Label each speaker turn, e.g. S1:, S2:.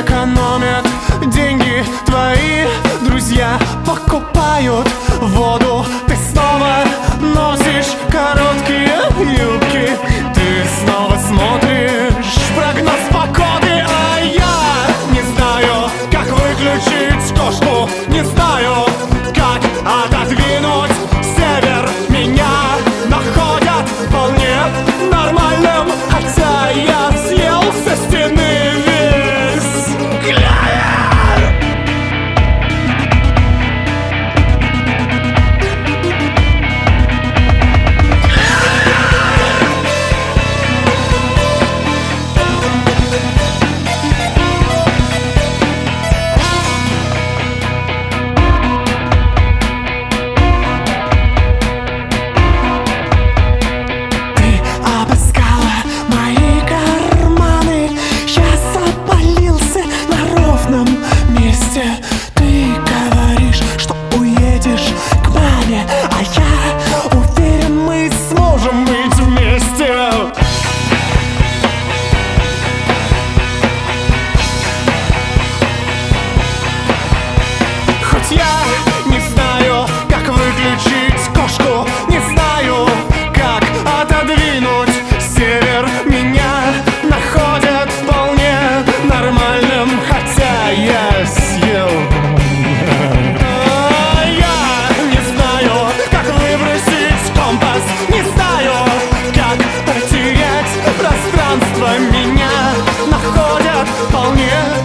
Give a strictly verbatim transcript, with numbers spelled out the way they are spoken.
S1: экономят деньги твои друзья, покупают воду. Ты снова носишь короткие юбки, ты снова смотришь прогноз погоды. А я не знаю, как выключить кошку, не знаю, как отодвинуть север. Меня находят вполне нормальным, хотя я съел со стены весь клевер. Ты говоришь, что уедешь к маме, а я уверен, мы сможем быть вместе. Хоть я не знаю, как выключить кошку, не знаю, как отодвинуть север. Меня находят вполне нормальным, хотя я съел. А я не знаю, как выбросить компас, не знаю, как потерять пространство. Меня находят вполне